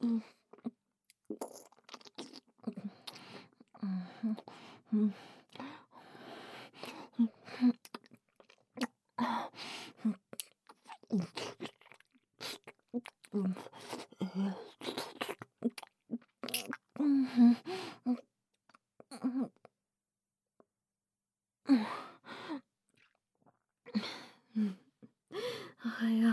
うん、うん、うん、うん、うん、おはよ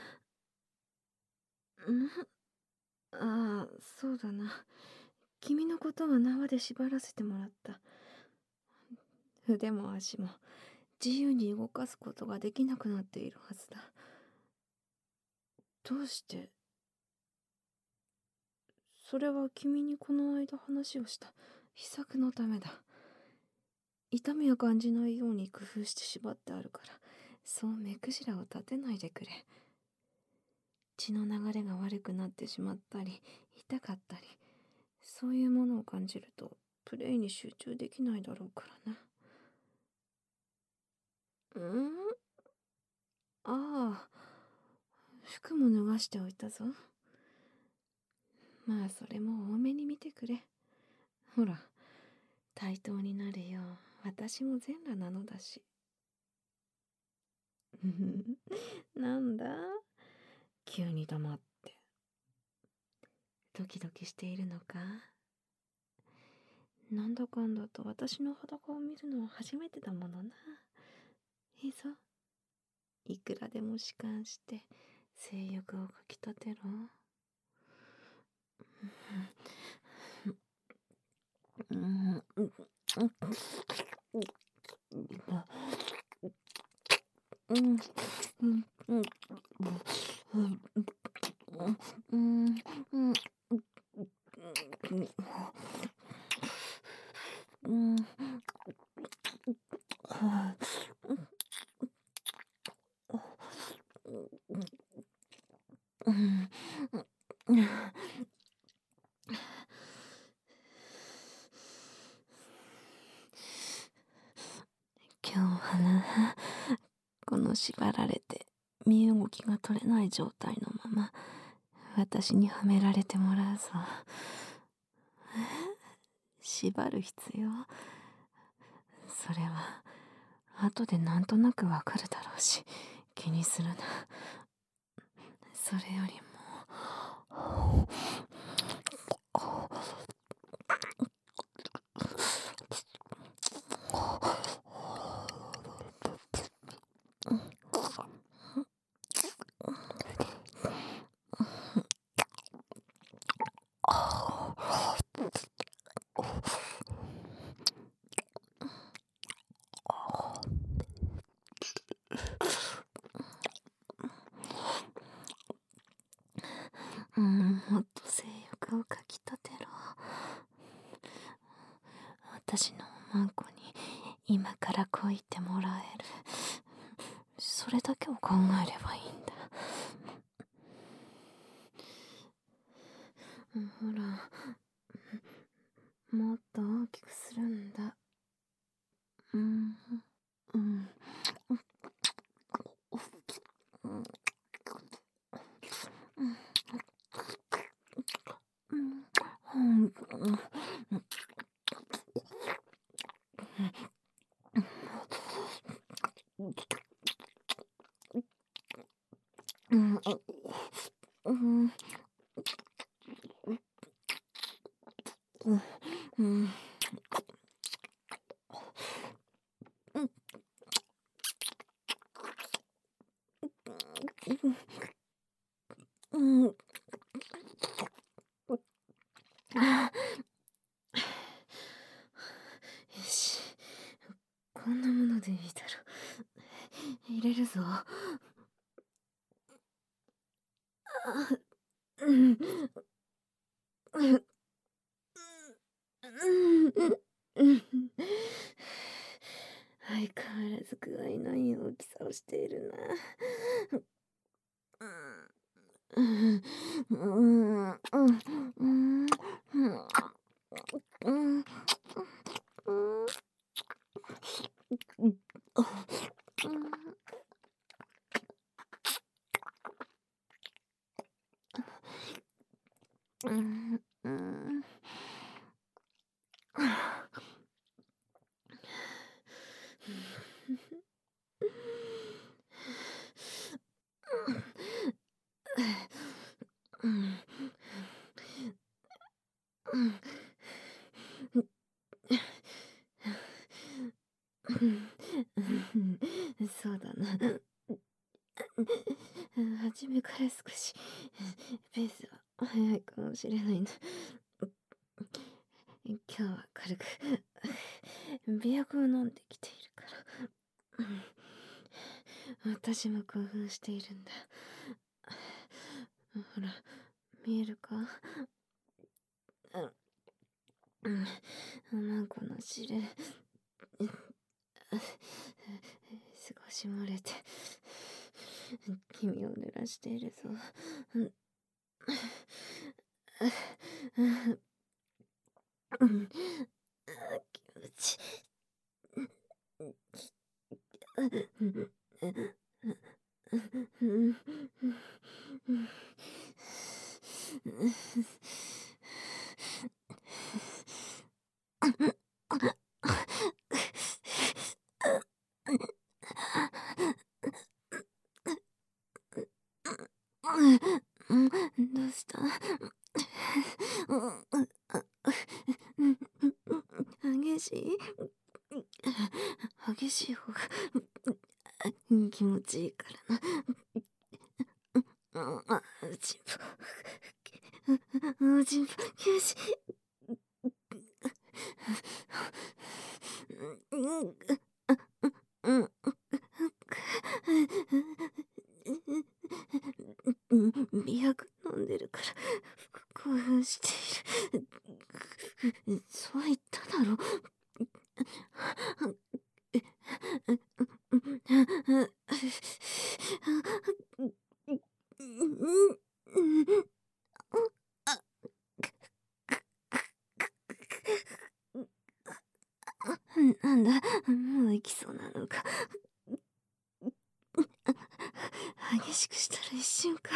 う。ああ、そうだな。君のことは縄で縛らせてもらった。腕も足も自由に動かすことができなくなっているはずだ。どうして？それは君にこの間話をした秘策のためだ。痛みを感じないように工夫して縛ってあるから、そう目くじらを立てないでくれ。血の流れが悪くなってしまったり、痛かったり、そういうものを感じると、プレイに集中できないだろうからな。ああ、服も脱がしておいたぞ。まあ、それも多めに見てくれ。ほら、対等になるよう、私も全裸なのだし。なんだ、急に黙って。ドキドキしているのか？なんだかんだと私の裸を見るのは初めてだものな。いいぞ。いくらでも弛緩して性欲をかきたてろ。今日はな、この縛られて身動きが取れない状態のまま私にはめられてもらうぞ。縛る必要？それは後でなんとなくわかるだろうし、気にするな。それよりも、もっと性欲をかきたてろ。私のマンコに今から恋ってもらえる。それだけを考えればいいんだ。ほら、もっと大きくするんだ。うん、うん、うん、うん、うん、うん、うん、あ、よし、こんなものでいいだろう。入れるぞ。うん、うん、うん、相変わらず具合のいい大きさをしているな。うん、うん、うん、うん、うん、 うん、うん。うん、うん、そうだな。初めから少しペースは速いかもしれないな。今日は軽く媚薬を飲んできているから。私も興奮しているんだ。ほら、見えるか？うん、マンコの汁、少し漏れて、君を濡らしているぞ。気持ちどうした？激しい激しい方が気持ちいいからな。ちんぽ、ちんぽ、よし。美薬飲んでるから興奮している。そう言っただろ。なんだ、もう行きそうなのか。激しくしたら一瞬か。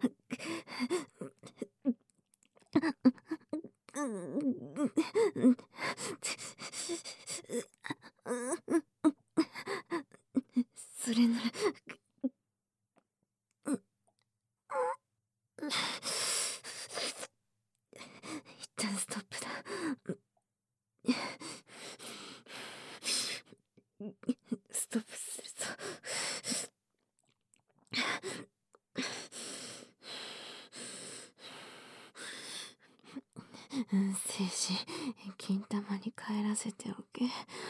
それなら一旦ストップだ。ストップするぞ。精子、金玉に帰らせておけ。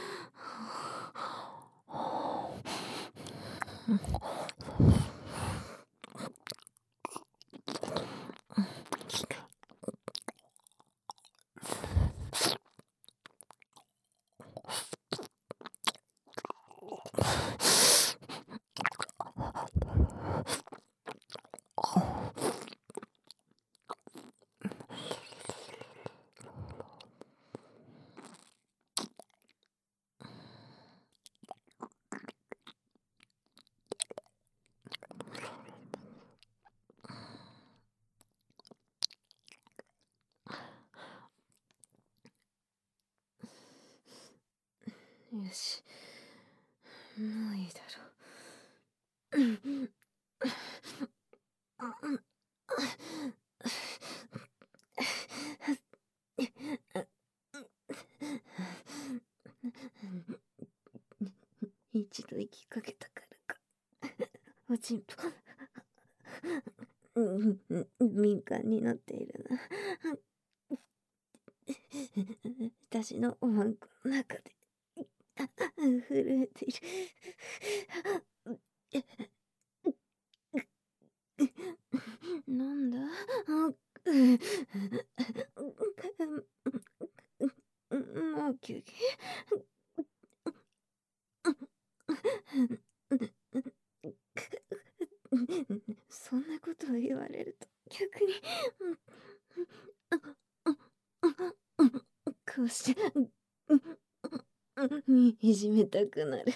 よし、もういいだろう。一度息かけたからか。おちんぽ、敏感になっているな。私のおまんこの中で震えている。なんだ？もう休憩？そんなことを言われると逆にこうしていじめたくなる。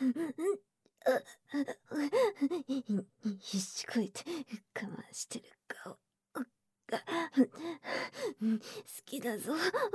必死こいて我慢してる顔が好きだぞ。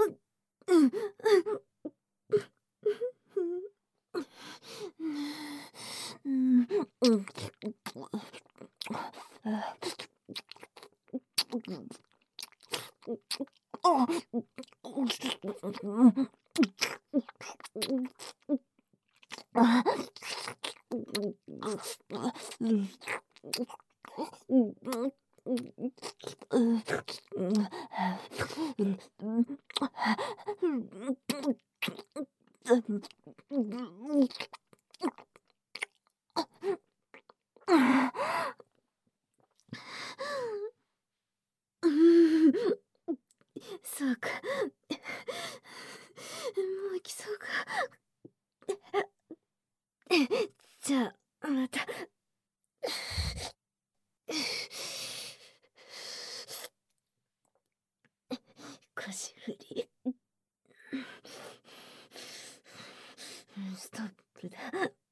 そうか。もう行きそうか。じゃあ、また。腰振り。ストップだ。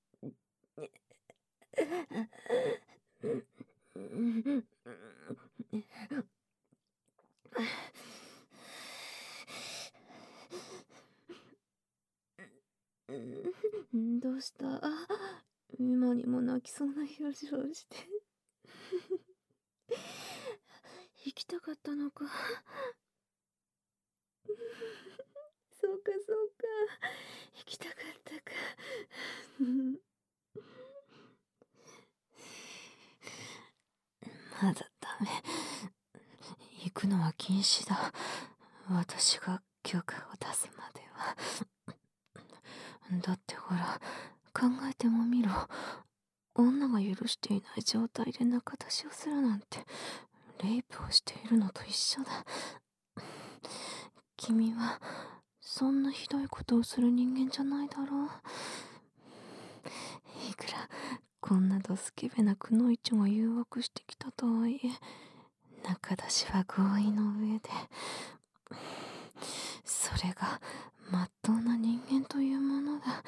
どうした？今にも泣きそうな表情をして。行きたかったのか。そうかそうか。行きたかったか。まだダメ。行くのは禁止だ。私が許可を出すまでは。だってほら、考えてもみろ。女が許していない状態で仲出しをするなんて、レイプをしているのと一緒だ。君は、そんなひどいことをする人間じゃないだろう。いくら、こんなドスケベなくのいちが誘惑してきたとはいえ、仲出しは合意の上で、それが、まっとうな人間というものだ。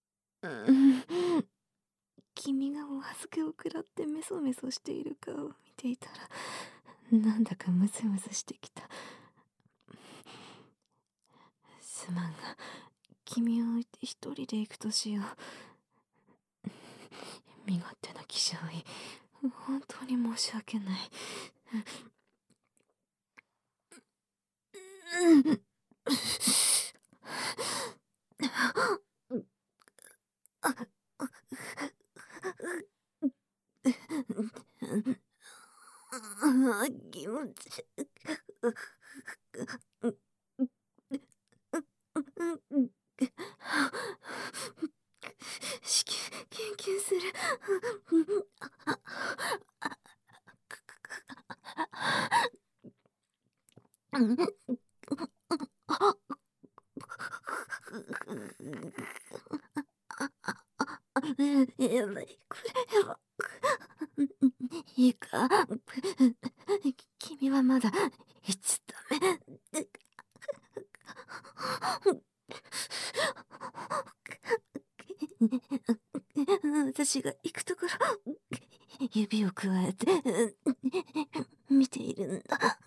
君がお預けを食らってメソメソしている顔を見ていたら、なんだかムズムズしてきた。すまんが、君を置いて一人で行くとしよう。身勝手な気性い、本当に申し訳ない。気持ち。子宮研究する。やばい、これは。いいか、君はまだ言っちゃダメ。私が行くところ、指をくわえて見ているんだ。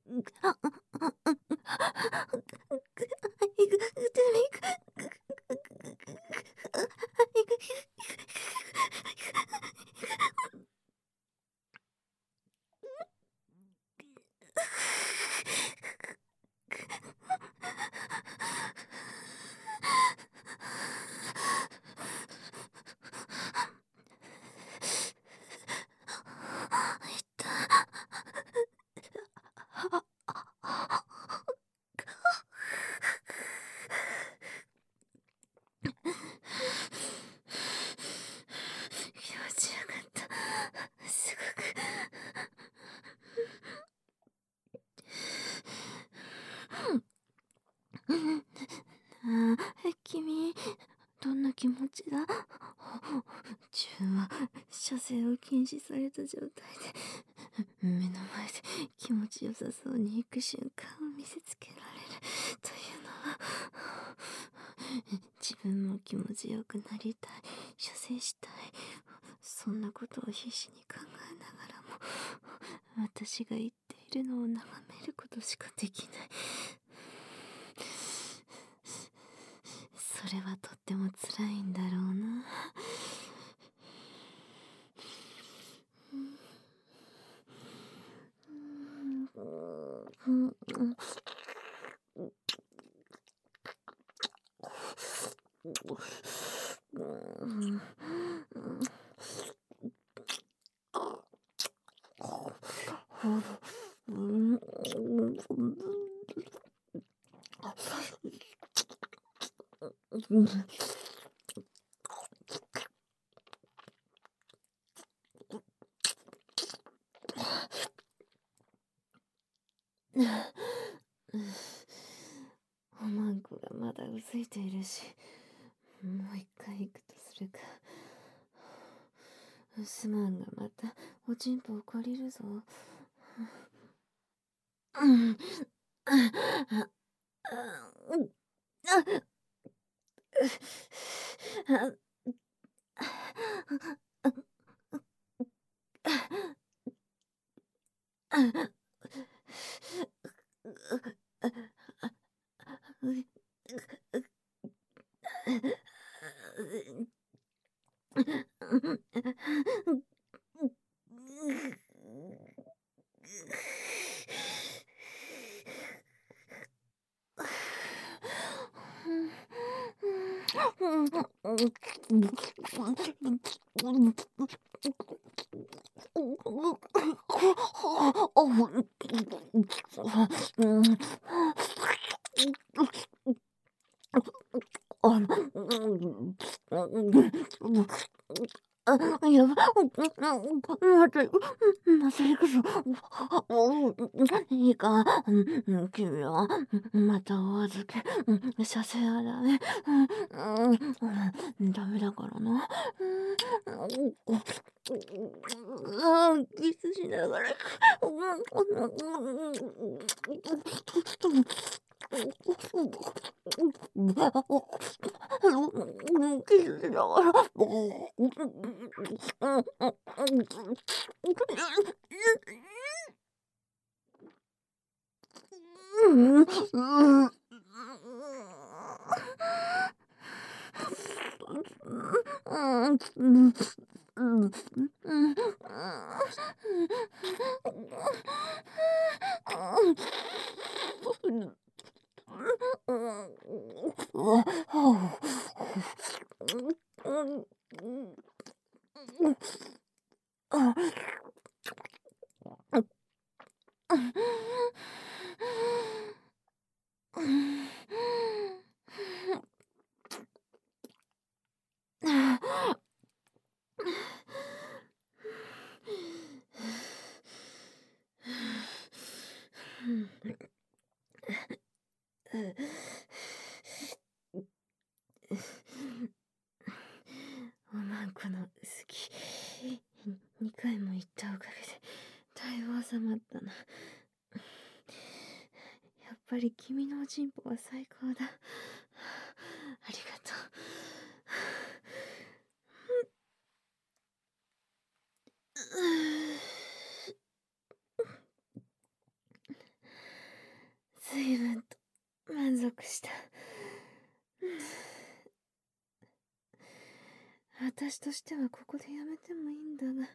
気持ちよかった。すごく。君、どんな気持ちだ？自分は射精を禁止された状態で、目の前で気持ちよさそうに行く瞬間を見せつけられるというのは、自分も気持ちよくなりたい射精したい。そんなことを必死に考えながらも、私が言っているのを眺めることしかできない。それはとっても辛いんだろうな。おまんこがまだうずいているし、もう一回行くとするか。すまんがまたおちんぽを借りるぞ。やば、また、また行くぞ。いいか、君は、またお預け、射精はダメ。ダメだからな。キスしながら。キスしながら。おまんこの薄気、2回も言ったおかげでだいぶ収まったな。やっぱり君のおちんぽは最高だ。ありがとう。随分と満足した。私としてはここでやめてもいいんだが。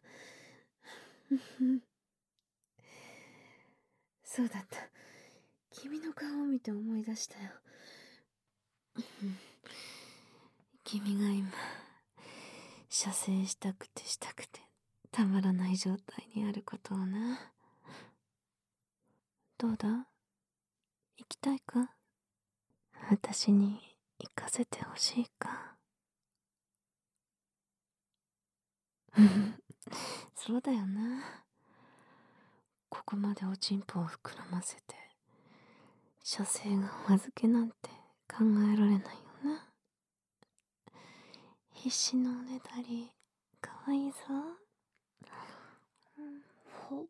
そうだった。君の顔を見て思い出したよ。君が今、射精したくてたまらない状態にあることをな。どうだ？行きたいか？私に行かせてほしいか？そうだよな。ここまでおちんぽを膨らませて射精がお預けなんて考えられないよな。必死のおねだりかわいいぞ。ほ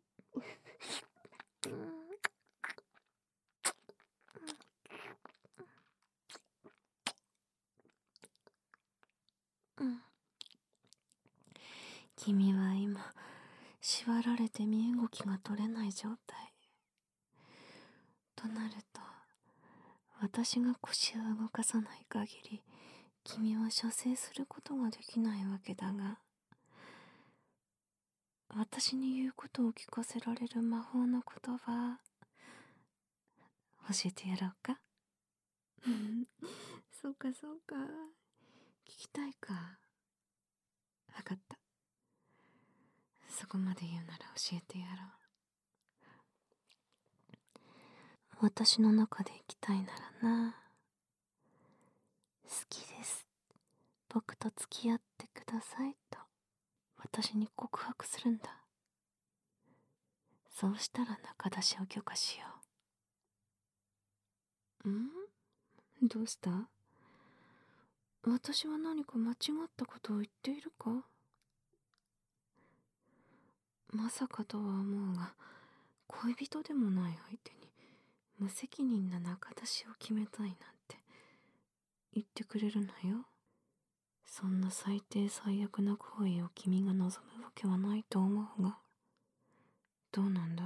君は今、縛られて身動きが取れない状態。となると、私が腰を動かさない限り、君は射精することができないわけだが、私に言うことを聞かせられる魔法の言葉、教えてやろうか。そうかそうか。聞きたいか。わかった。そこまで言うなら教えてやろう。私の中で生きたいならな。好きです。僕と付き合ってくださいと、私に告白するんだ。そうしたら仲出しを許可しよう。どうした？私は何か間違ったことを言っているか？まさかとは思うが、恋人でもない相手に無責任な仲出しを決めたいなんて言ってくれるのよ。そんな最低最悪な行為を君が望むわけはないと思うが、どうなんだ？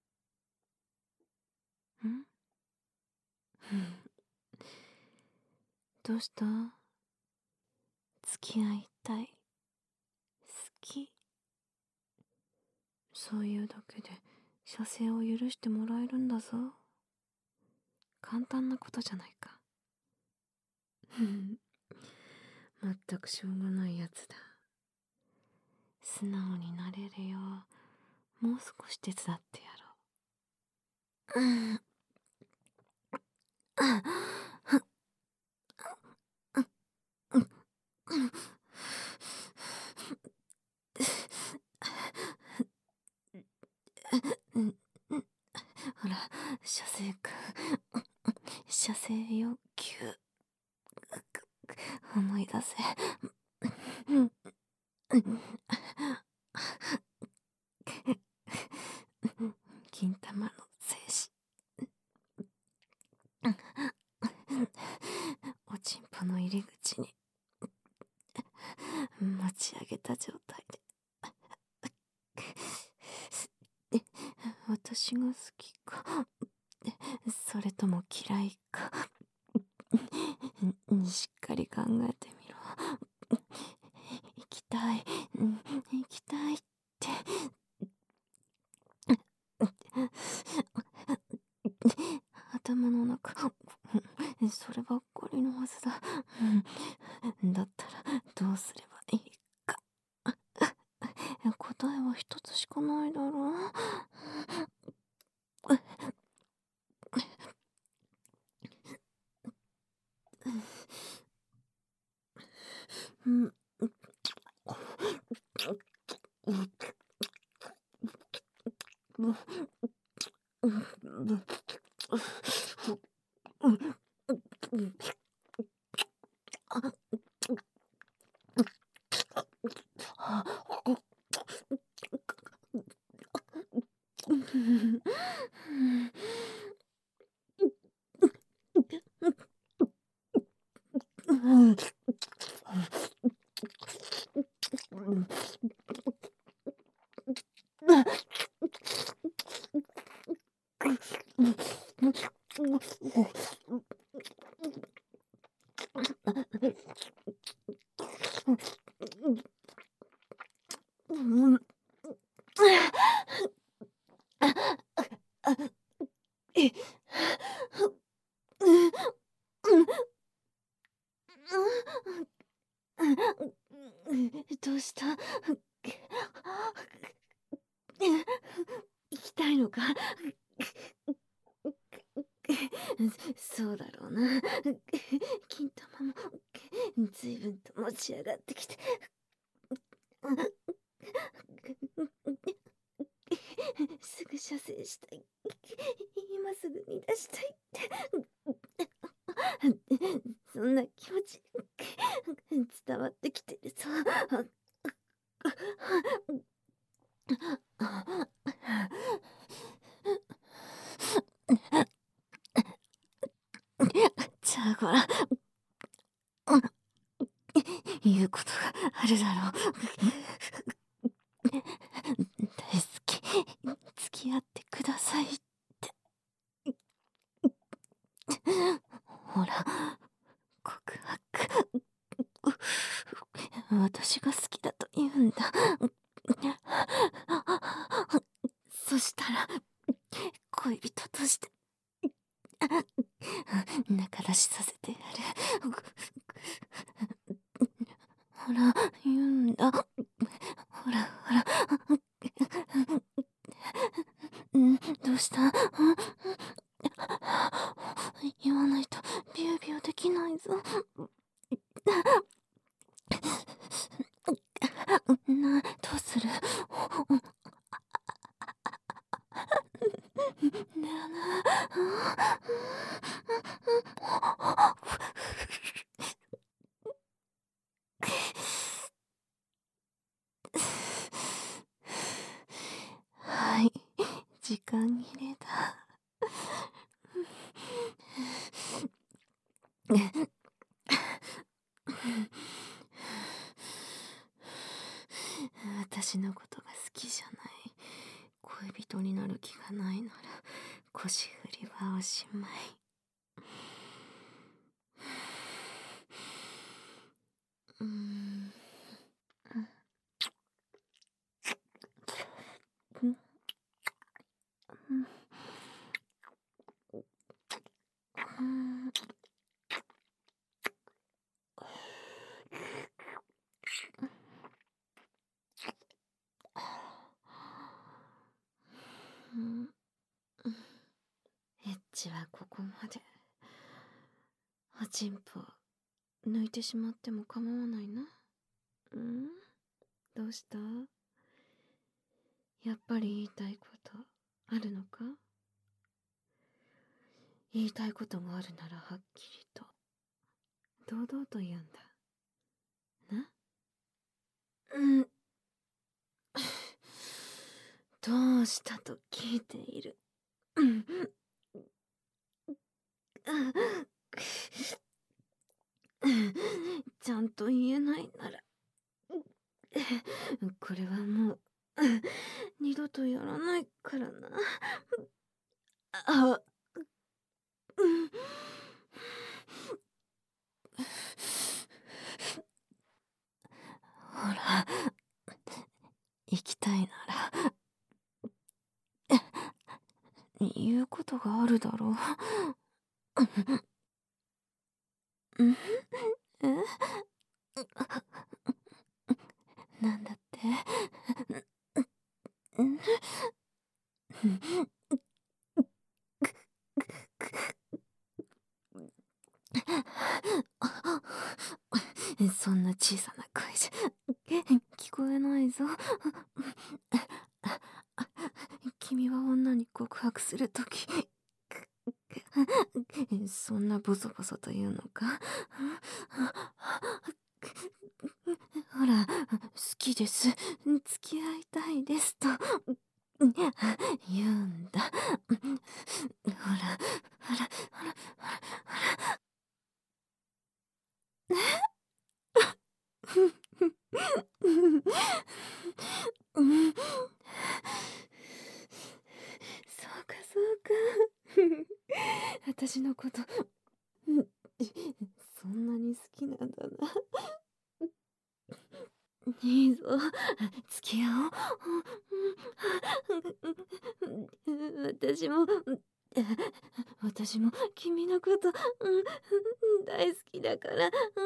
どうした？付き合いたい。好き。そういうだけで射精を許してもらえるんだぞ。簡単なことじゃないか。全くしょうがないやつだ。素直になれるよう、もう少し手伝ってやろう。ほら、射精か。射精欲求。思い出せ。金玉の精子。おちんぽの入り口に持ち上げた状態で、私が好きか、それとも嫌いか、しっかり考えてみろ。行きたい、行きたいって。頭の中、そればっかりのはずだ。だったらどうすればいいか。答えは一つしかないだろう。どうした？行きたいのか？そうだろうな。金玉も随分と持ち上がってきて。すぐ射精したい。今すぐに出したいって。そんな気持ち伝わってきてるぞ。じゃあほら、言うことがあるだろう。 私が好きだと言うんだ。そしたら、恋人として、仲出しさせてやる。ほら、言うんだ。ほら、ほら。どうした？言わないとビュービューできないぞ。どうする？ねはい、時間切れだ。私のことが好きじゃない。恋人になる気がないなら、腰振りはおしまい。うーん。エッチはここまで。おちんぽ抜いてしまっても構わないな。どうした？やっぱり言いたいことあるのか？言いたいことがあるならはっきりと堂々と言うんだな。どうしたと聞いている。ちゃんと言えないなら、これはもう二度とやらないからな。あ、ほら、行きたいなら言うことがあるだろう。え？なんだって？そんな小さな声じゃ聞こえないぞ。君は女に告白するときそんなボソボソと言うのか？ほら、好きです、付き合いたいですと言うんだ。ほら、ほら、ほら、ほら、そうか、そうか。私のことそんなに好きなんだな。いいぞ、付き合おう。私も君のこと、大好きだから。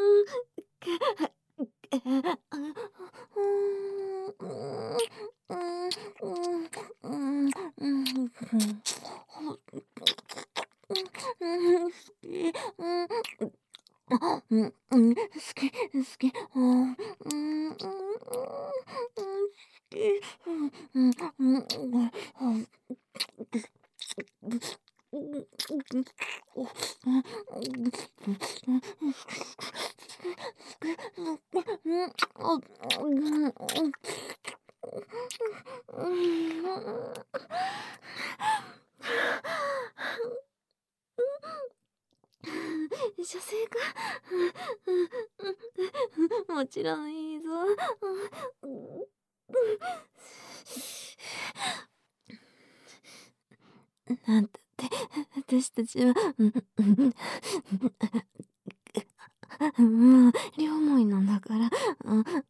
射精か？もちろんいいぞ。なんたって私たちはもう両思いなんだから、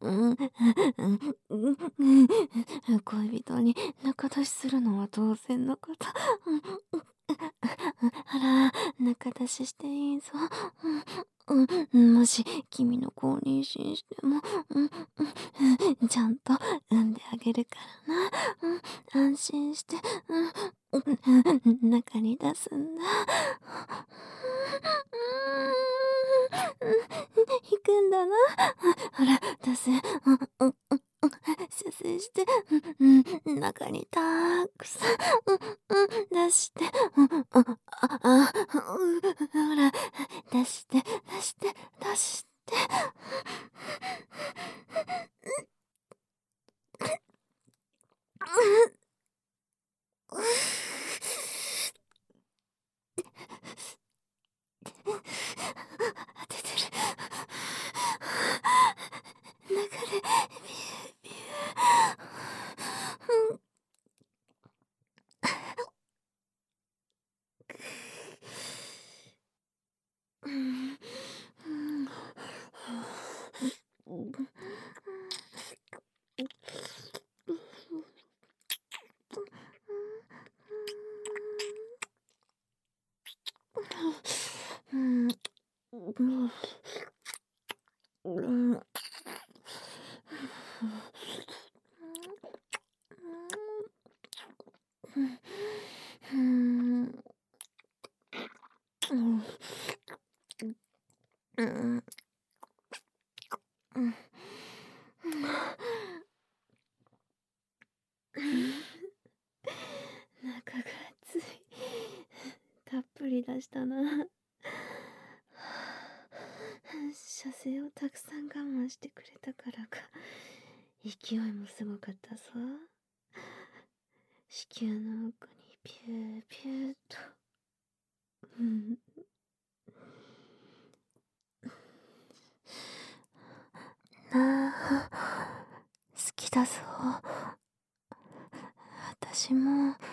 を妊娠しても、ちゃんと産んであげるからな。安心して、中に出すんだ。引くんだな。ほら、出せ。射精して、中にたくさん、出して、ほら、出して、出して、出して。当ててる。中で、ビュー。中が熱い。たっぷり出したな。射精をたくさん我慢してくれたからか、勢いもすごかったぞ。子宮の奥にピューピューと。なあ、好きだぞ。私も